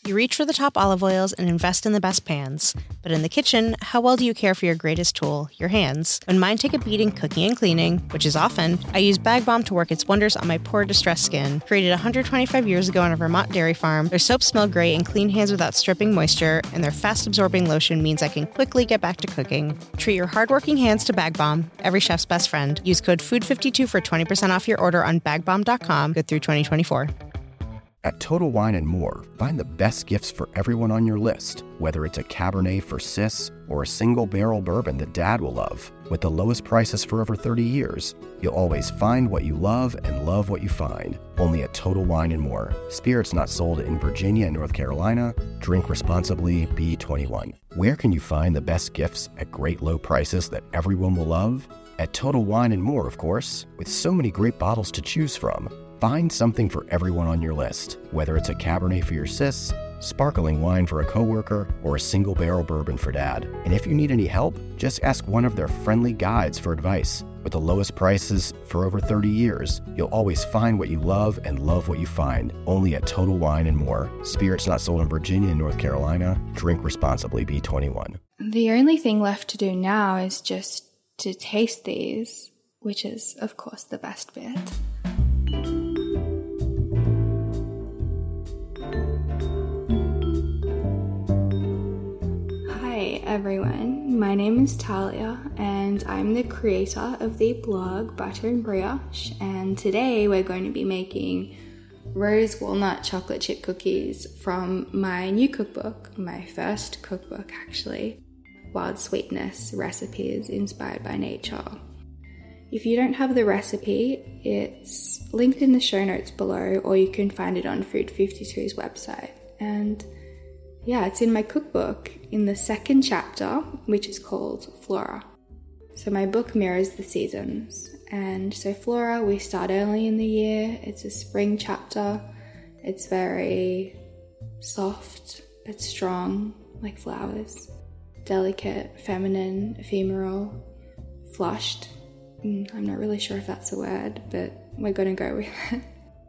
You reach for the top olive oils and invest in the best pans. But in the kitchen, how well do you care for your greatest tool, your hands? When mine take a beating cooking and cleaning, which is often, I use Bag Balm to work its wonders on my poor, distressed skin. Created 125 years ago on a Vermont dairy farm, their soaps smell great and clean hands without stripping moisture, and their fast-absorbing lotion means I can quickly get back to cooking. Treat your hardworking hands to Bag Balm, every chef's best friend. Use code FOOD52 for 20% off your order on bagbalm.com, good through 2024. At Total Wine & More, find the best gifts for everyone on your list, whether it's a Cabernet for Sis or a single-barrel bourbon that Dad will love. With the lowest prices for over 30 years, you'll always find what you love and love what you find. Only at Total Wine & More. Spirits not sold in Virginia and North Carolina. Drink responsibly. B21. Where can you find the best gifts at great low prices that everyone will love? At Total Wine & More, of course, with so many great bottles to choose from. Find something for everyone on your list, whether it's a Cabernet for your sis, sparkling wine for a coworker, or a single-barrel bourbon for Dad. And if you need any help, just ask one of their friendly guides for advice. With the lowest prices for over 30 years, you'll always find what you love and love what you find. Only at Total Wine & More. Spirits not sold in Virginia and North Carolina. Drink responsibly. B21. The only thing left to do now is just to taste these, which is, of course, the best bit. Hi everyone, my name is Talia and I'm the creator of the blog Butter and Brioche, and today we're going to be making rose walnut chocolate chip cookies from my new cookbook, my first cookbook actually, Wild Sweetness Recipes Inspired by Nature. If you don't have the recipe, it's linked in the show notes below, or you can find it on Food52's website. And yeah, it's in my cookbook in the second chapter, which is called Flora. So my book mirrors the seasons. And so Flora, we start early in the year. It's a spring chapter. It's very soft, but strong, like flowers. Delicate, feminine, ephemeral, flushed. I'm not really sure if that's a word, but we're going to go with it.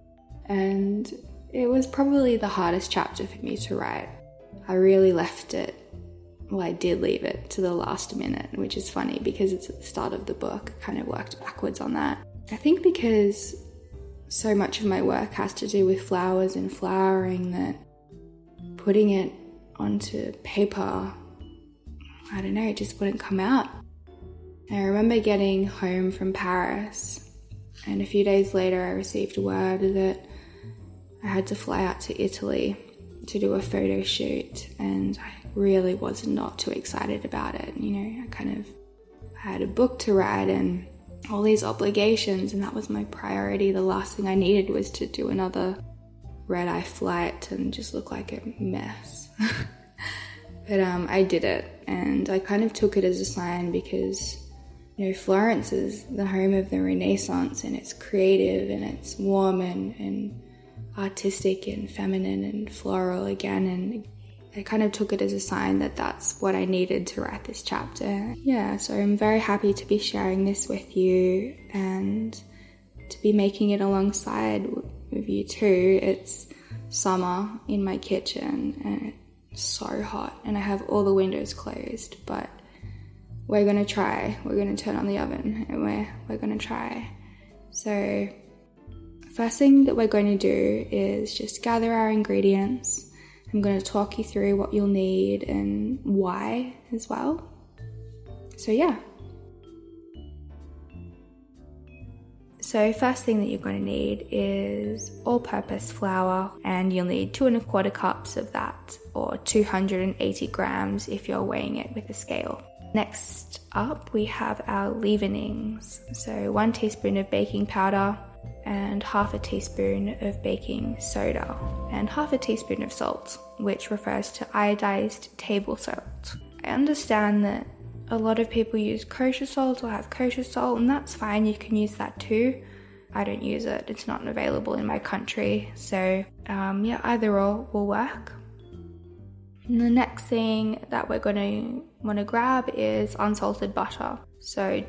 And it was probably the hardest chapter for me to write. I really left it, well, I did leave it to the last minute, which is funny because it's at the start of the book. I kind of worked backwards on that. I think because so much of my work has to do with flowers and flowering that putting it onto paper, I don't know, it just wouldn't come out. I remember getting home from Paris, and a few days later I received word that I had to fly out to Italy to do a photo shoot, and I really was not too excited about it. You know, I had a book to write and all these obligations, and that was my priority. The last thing I needed was to do another red-eye flight and just look like a mess. But I did it, and I kind of took it as a sign because, you know, Florence is the home of the Renaissance, and it's creative and it's warm and artistic and feminine and floral again, and I kind of took it as a sign that that's what I needed to write this chapter. Yeah, so I'm very happy to be sharing this with you and to be making it alongside with you too. It's summer in my kitchen and it's so hot and I have all the windows closed, but we're going to try. We're going to turn on the oven and we're going to try. So first thing that we're going to do is just gather our ingredients. I'm going to talk you through what you'll need and why as well. So yeah. So first thing that you're going to need is all-purpose flour, and you'll need 2¼ cups of that, or 280 grams if you're weighing it with a scale. Next up we have our leavenings. So 1 teaspoon of baking powder, and 1/2 teaspoon of baking soda, and 1/2 teaspoon of salt, which refers to iodized table salt. I understand that a lot of people use kosher salt or have kosher salt, and that's fine, you can use that too. I don't use it, it's not available in my country, so yeah, either or will work. And the next thing that we're going to want to grab is unsalted butter. So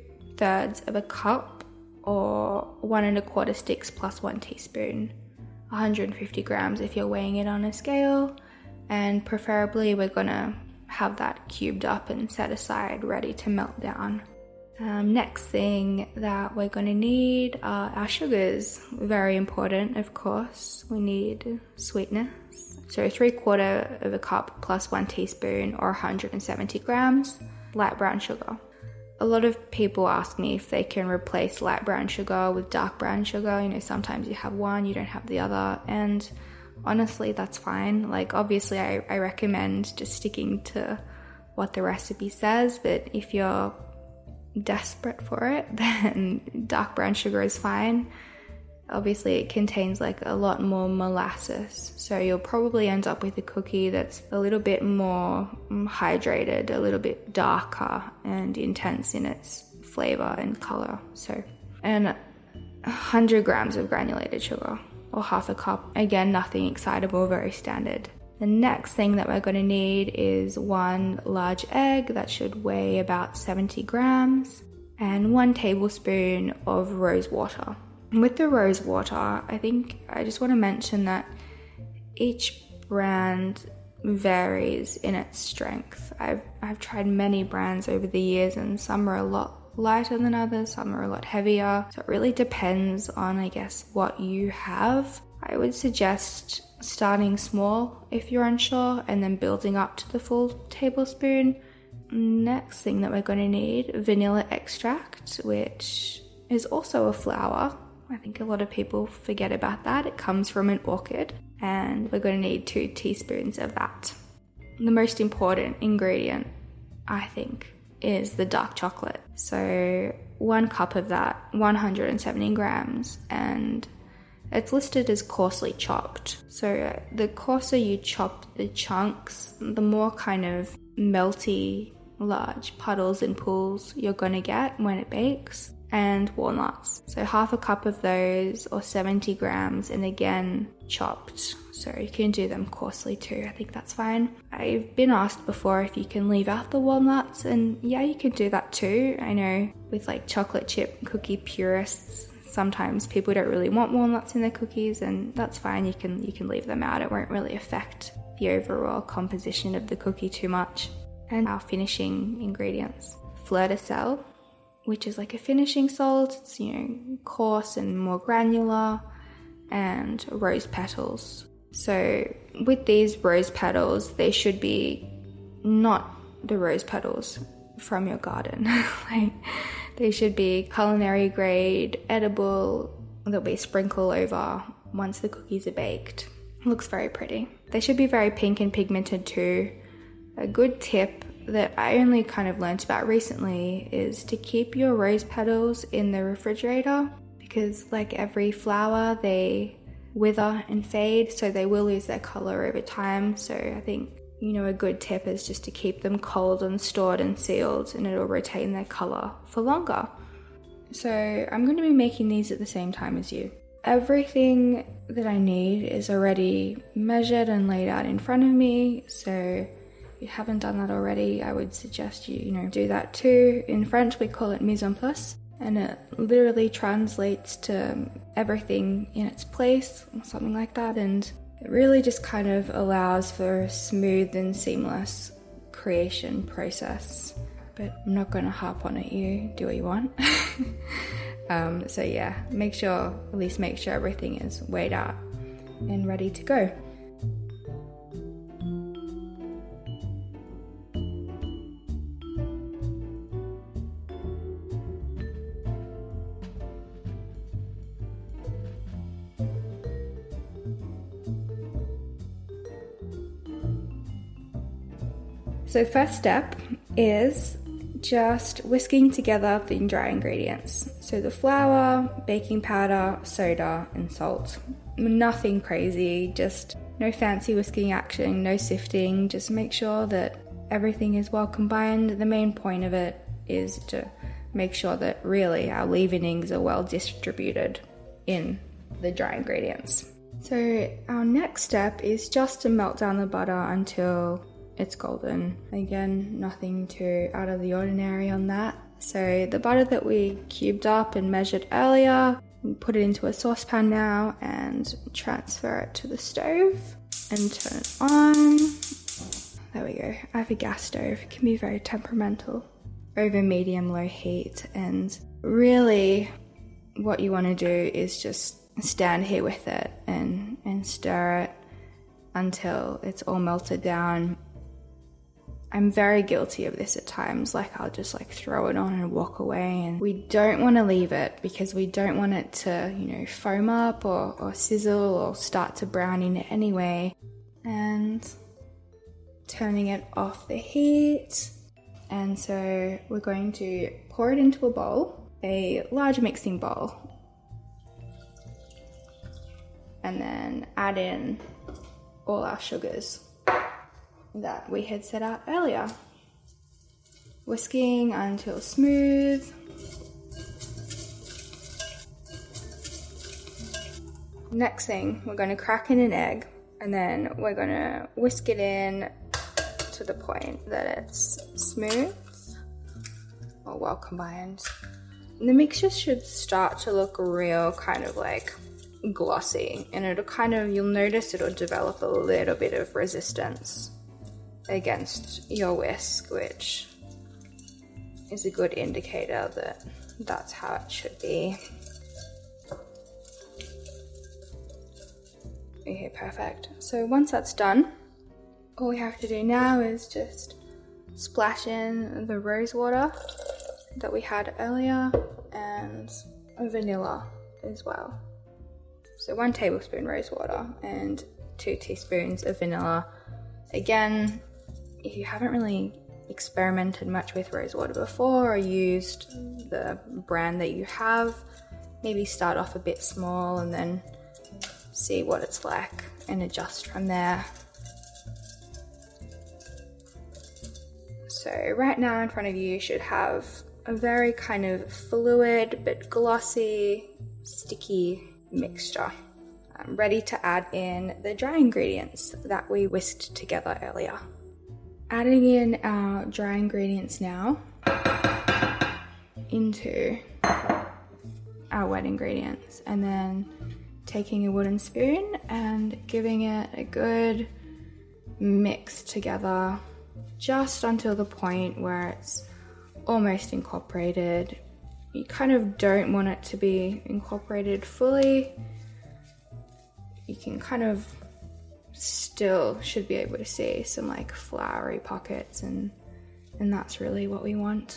2/3 of a cup, or 1¼ sticks plus 1 teaspoon 150 grams if you're weighing it on a scale, and preferably we're gonna have that cubed up and set aside ready to melt down. Next thing that we're going to need are our sugars. Very important, of course. We need sweetness. So 3/4 cup plus 1 teaspoon or 170 grams light brown sugar. A lot of people ask me if they can replace light brown sugar with dark brown sugar. Sometimes you have one, you don't have the other. And honestly, that's fine. Like, obviously, I recommend just sticking to what the recipe says. But if you're desperate for it, then dark brown sugar is fine. Obviously it contains like a lot more molasses, so you'll probably end up with a cookie that's a little bit more hydrated, a little bit darker and intense in its flavor and color. And 100 grams of granulated sugar or 1/2 cup. Again, nothing excitable, very standard. The next thing that we're going to need is 1 large egg that should weigh about 70 grams and 1 tablespoon of rose water. With the rose water, I just want to mention that each brand varies in its strength. I've tried many brands over the years, and some are a lot lighter than others, some are a lot heavier. So it really depends on, I guess, what you have. I would suggest starting small if you're unsure and then building up to the full tablespoon. Next thing that we're going to need, vanilla extract, which is also a flower. I think a lot of people forget about that. It comes from an orchid, and we're going to need 2 teaspoons of that. The most important ingredient, I think, is the dark chocolate. So 1 cup of that, 170 grams, and it's listed as coarsely chopped. So the coarser you chop the chunks, the more kind of melty, large puddles and pools you're going to get when it bakes. And walnuts. So 1/2 cup of those or 70 grams, and again chopped. So you can do them coarsely too. I think that's fine. I've been asked before if you can leave out the walnuts, and yeah, you can do that too. I know with like chocolate chip cookie purists, sometimes people don't really want walnuts in their cookies, and that's fine. You can leave them out. It won't really affect the overall composition of the cookie too much. And our finishing ingredients: fleur de sel, which is like a finishing salt. It's, coarse and more granular, and rose petals. So with these rose petals, they should be not the rose petals from your garden. Like, they should be culinary grade, edible, that we sprinkle over once the cookies are baked. It looks very pretty. They should be very pink and pigmented too. A good tip that I only kind of learnt about recently is to keep your rose petals in the refrigerator, because like every flower, they wither and fade, so they will lose their color over time. So I think, a good tip is just to keep them cold and stored and sealed, and it'll retain their color for longer. So I'm going to be making these at the same time as you. Everything that I need is already measured and laid out in front of me, so if you haven't done that already, I would suggest you do that too. In French, we call it mise en place, and it literally translates to everything in its place, or something like that, and it really just kind of allows for a smooth and seamless creation process. But I'm not going to harp on it, you do what you want. So yeah, make sure everything is weighed out and ready to go. So first step is just whisking together the dry ingredients. So the flour, baking powder, soda, and salt. Nothing crazy, just no fancy whisking action, no sifting. Just make sure that everything is well combined. The main point of it is to make sure that really our leavenings are well distributed in the dry ingredients. So our next step is just to melt down the butter until it's golden. Again, nothing too out of the ordinary on that. So the butter that we cubed up and measured earlier, Put it into a saucepan now and transfer it to the stove and turn it on. There we go. I have a gas stove. It can be very temperamental. Over medium-low heat, and really what you want to do is just stand here with it and stir it until it's all melted down. I'm very guilty of this at times, like I'll just like throw it on and walk away, and we don't want to leave it because we don't want it to, you know, foam up or sizzle or start to brown in any way. And turning it off the heat. And so we're going to pour it into a bowl, a large mixing bowl, and then add in all our sugars that we had set out earlier. Whisking until smooth. Next thing, we're going to crack in an egg, and then we're going to whisk it in to the point that it's smooth or well combined. And the mixture should start to look real kind of like glossy, and you'll notice it'll develop a little bit of resistance against your whisk, which is a good indicator that that's how it should be. Okay, perfect. So once that's done, all we have to do now is just splash in the rose water that we had earlier and vanilla as well. So 1 tablespoon rose water and 2 teaspoons of vanilla. Again, if you haven't really experimented much with rose water before or used the brand that you have, maybe start off a bit small and then see what it's like and adjust from there. So right now in front of you should have a very kind of fluid but glossy, sticky mixture. I'm ready to add in the dry ingredients that we whisked together earlier. Adding in our dry ingredients now into our wet ingredients, and then taking a wooden spoon and giving it a good mix together just until the point where it's almost incorporated. You kind of don't want it to be incorporated fully. You can kind of still should be able to see some like floury pockets, and that's really what we want.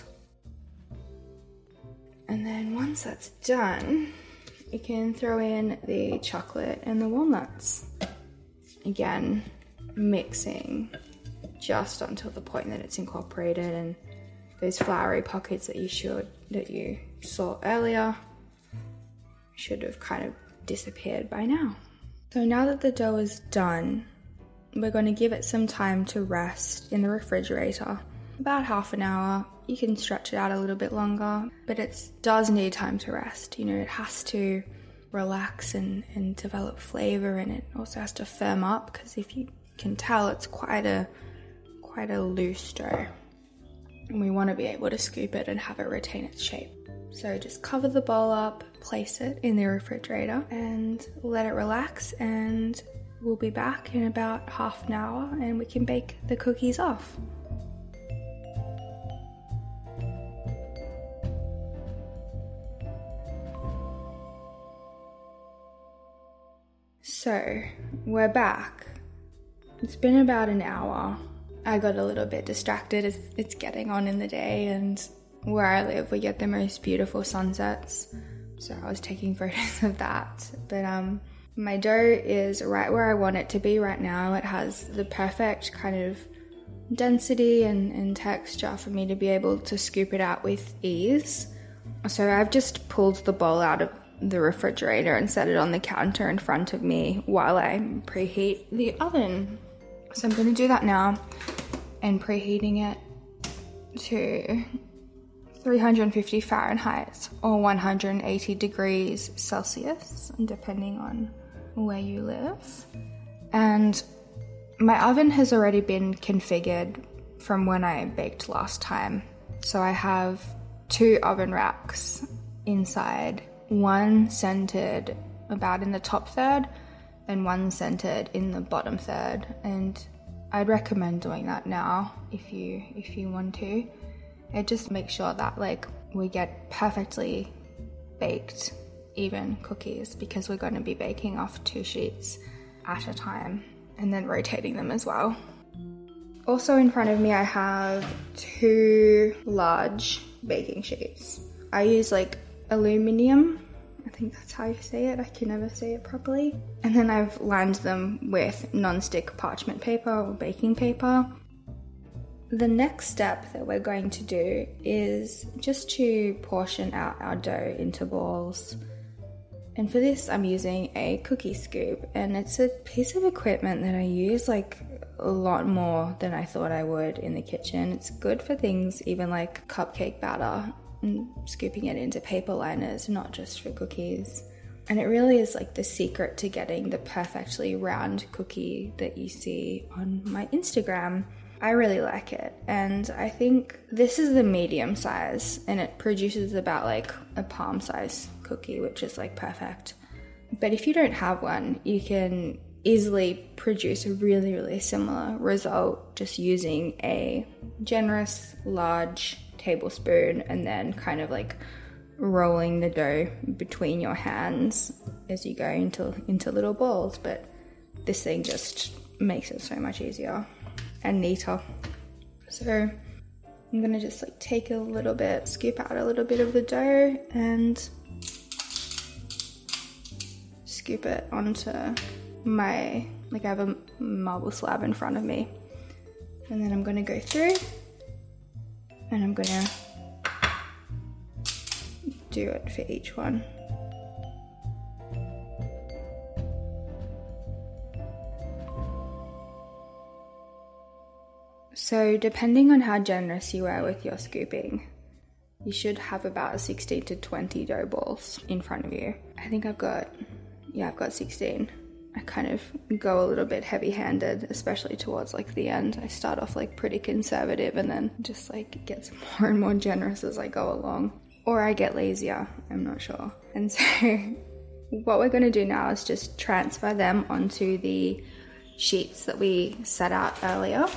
And then once that's done, you can throw in the chocolate and the walnuts. Again, mixing just until the point that it's incorporated, and those floury pockets that you saw earlier should have kind of disappeared by now. So now that the dough is done, we're going to give it some time to rest in the refrigerator. About half an hour. You can stretch it out a little bit longer, but it does need time to rest. You know, it has to relax and develop flavor, and it also has to firm up, because if you can tell, it's quite a loose dough. And we want to be able to scoop it and have it retain its shape. So just cover the bowl up, place it in the refrigerator and let it relax, and we'll be back in about half an hour and we can bake the cookies off. So we're back. It's been about an hour. I got a little bit distracted as it's getting on in the day, and where I live we get the most beautiful sunsets, so I was taking photos of that. But my dough is right where I want it to be right now. It has the perfect kind of density and texture for me to be able to scoop it out with ease. So I've just pulled the bowl out of the refrigerator and set it on the counter in front of me while I preheat the oven. So I'm going to do that now, and preheating it to 350 Fahrenheit or 180 degrees Celsius, depending on where you live. And my oven has already been configured from when I baked last time. So I have 2 oven racks inside one centered about in the top third and one centered in the bottom third, and I'd recommend doing that now if you want to. It just makes sure that like we get perfectly baked even cookies, because we're going to be baking off 2 sheets at a time and then rotating them as well. Also in front of me I have 2 large baking sheets. I use like aluminium, I think that's how you say it, I can never say it properly. And then I've lined them with non-stick parchment paper or baking paper. The next step that we're going to do is just to portion out our dough into balls. And for this I'm using a cookie scoop, and it's a piece of equipment that I use like a lot more than I thought I would in the kitchen. It's good for things even like cupcake batter and scooping it into paper liners, not just for cookies. And it really is like the secret to getting the perfectly round cookie that you see on my Instagram. I really like it, and I think this is the medium size, and it produces about like a palm size cookie, which is like perfect. But if you don't have one, you can easily produce a really similar result just using a generous large tablespoon and then kind of like rolling the dough between your hands as you go into little balls. But this thing just makes it so much easier and neater. So I'm gonna just like take a little bit, scoop out a little bit of the dough and scoop it onto my, like I have a marble slab in front of me. And then I'm gonna go through and I'm gonna do it for each one. So depending on how generous you are with your scooping, you should have about 16 to 20 dough balls in front of you. I think I've got 16. I kind of go a little bit heavy-handed, especially towards like the end. I start off like pretty conservative and then just like gets more and more generous as I go along. Or I get lazier, I'm not sure. And so what we're gonna do now is just transfer them onto the sheets that we set out earlier.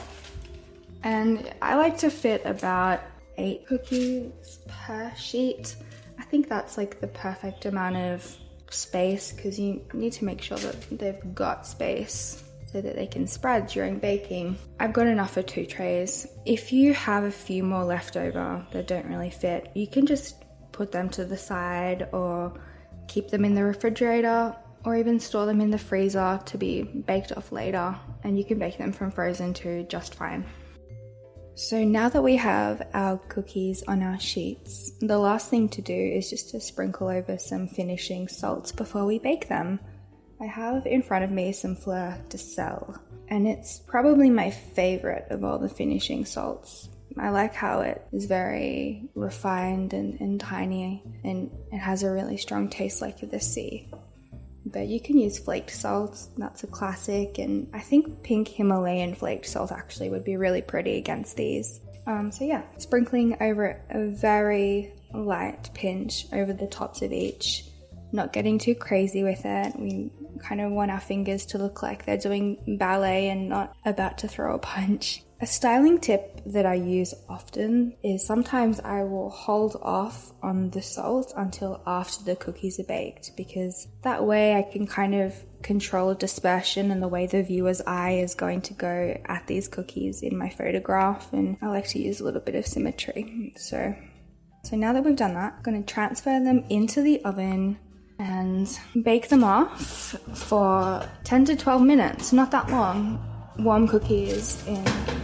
And I like to fit about 8 cookies per sheet. I think that's like the perfect amount of space, because you need to make sure that they've got space so that they can spread during baking. I've got enough for 2 trays. If you have a few more left over that don't really fit, you can just put them to the side or keep them in the refrigerator or even store them in the freezer to be baked off later, and you can bake them from frozen too just fine. So now that we have our cookies on our sheets, the last thing to do is just to sprinkle over some finishing salts before we bake them. I have in front of me some Fleur de Sel, and it's probably my favorite of all the finishing salts. I like how it is very refined and tiny, and it has a really strong taste like the sea. But you can use flaked salt, that's a classic, and I think pink Himalayan flaked salt actually would be really pretty against these. So yeah, sprinkling over a very light pinch over the tops of each, not getting too crazy with it. We kind of want our fingers to look like they're doing ballet and not about to throw a punch. A styling tip that I use often is sometimes I will hold off on the salt until after the cookies are baked, because that way I can kind of control dispersion and the way the viewer's eye is going to go at these cookies in my photograph, and I like to use a little bit of symmetry. So now that we've done that, I'm going to transfer them into the oven and bake them off for 10 to 12 minutes, not that long. Warm cookies in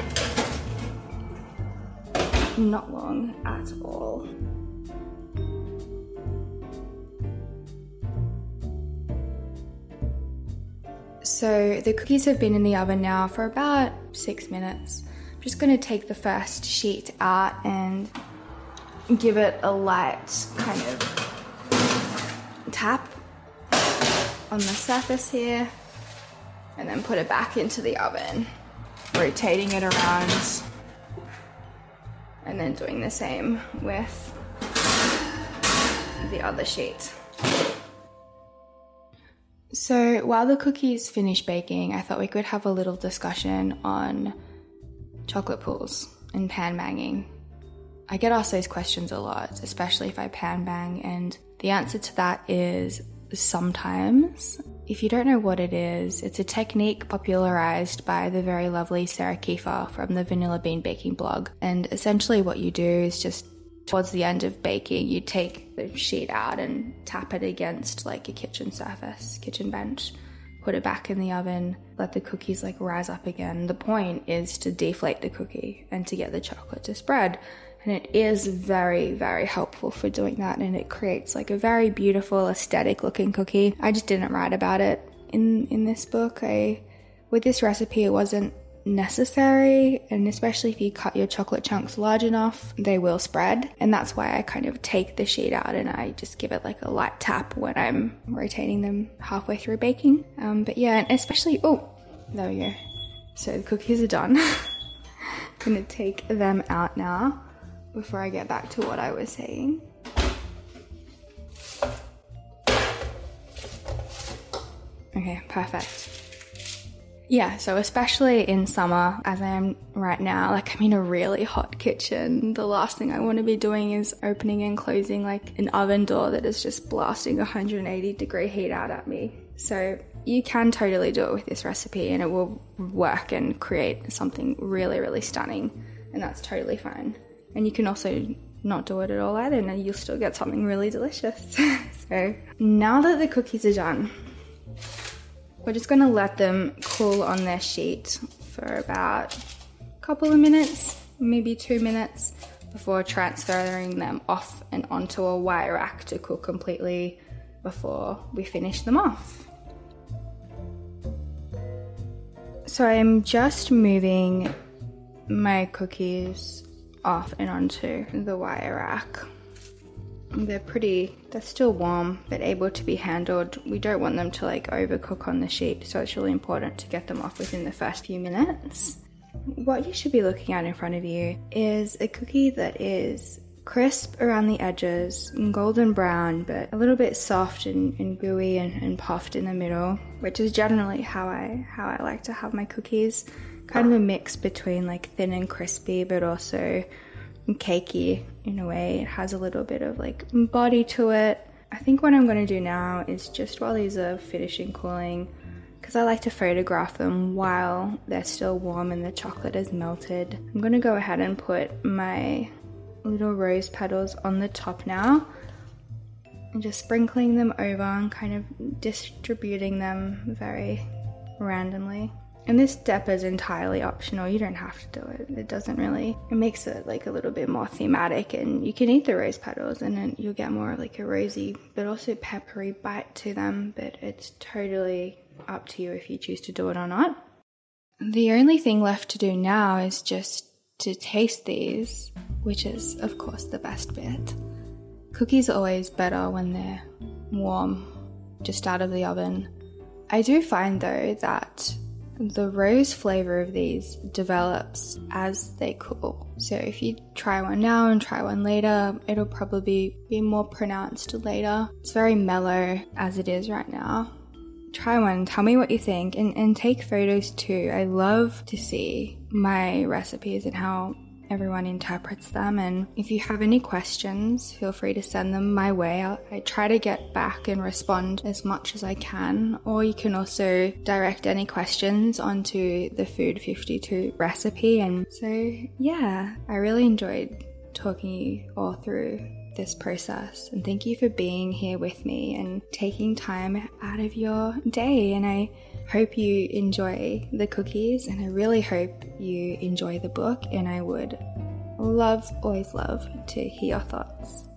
not long at all. So the cookies have been in the oven now for about 6 minutes. I'm just going to take the first sheet out and give it a light kind of tap on the surface here, and then put it back into the oven, rotating it around, and then doing the same with the other sheet. So while the cookies finish baking, I thought we could have a little discussion on chocolate pools and pan banging. I get asked those questions a lot, especially if I pan bang, and the answer to that is sometimes. If you don't know what it is, it's a technique popularized by the very lovely Sarah Kiefer from the Vanilla Bean Baking blog. And essentially what you do is just towards the end of baking, you take the sheet out and tap it against like a kitchen surface, kitchen bench, put it back in the oven, let the cookies like rise up again. The point is to deflate the cookie and to get the chocolate to spread. And it is very, very helpful for doing that, and it creates like a very beautiful aesthetic looking cookie. I just didn't write about it in this book. With this recipe, it wasn't necessary, and especially if you cut your chocolate chunks large enough, they will spread. And that's why I kind of take the sheet out and I just give it like a light tap when I'm rotating them halfway through baking. But yeah, and especially, oh, there we go. So the cookies are done. I'm gonna take them out now before I get back to what I was saying. Okay, perfect. Yeah, so especially in summer, as I am right now, like I'm in a really hot kitchen. The last thing I want to be doing is opening and closing like an oven door that is just blasting 180-degree heat out at me. So you can totally do it with this recipe and it will work and create something really, really stunning. And that's totally fine. And you can also not do it at all either, and you'll still get something really delicious. So now that the cookies are done, we're just going to let them cool on their sheet for about a couple of minutes, maybe 2 minutes, before transferring them off and onto a wire rack to cook completely before we finish them off. So I'm just moving my cookies off and onto the wire rack. They're still warm, but able to be handled. We don't want them to like overcook on the sheet, so it's really important to get them off within the first few minutes. What you should be looking at in front of you is a cookie that is crisp around the edges and golden brown, but a little bit soft and gooey and puffed in the middle, which is generally how I like to have my cookies. Kind of a mix between like thin and crispy, but also cakey in a way. It has a little bit of like body to it. I think what I'm going to do now is just while these are finishing cooling, because I like to photograph them while they're still warm and the chocolate is melted, I'm going to go ahead and put my little rose petals on the top now and just sprinkling them over and kind of distributing them very randomly. And this step is entirely optional. You don't have to do it. It makes it like a little bit more thematic, and you can eat the rose petals and then you'll get more of like a rosy but also peppery bite to them, but it's totally up to you if you choose to do it or not. The only thing left to do now is just to taste these, which is of course the best bit. Cookies are always better when they're warm, just out of the oven. I do find though that the rose flavor of these develops as they cool. So if you try one now and try one later, it'll probably be more pronounced later. It's very mellow as it is right now. Try one, tell me what you think, and take photos too. I love to see my recipes and how everyone interprets them, and if you have any questions, feel free to send them my way. I try to get back and respond as much as I can, or you can also direct any questions onto the Food 52 recipe. And so yeah, I really enjoyed talking you all through this process, and thank you for being here with me and taking time out of your day. And I hope you enjoy the cookies, and I really hope you enjoy the book, and I would always love to hear your thoughts.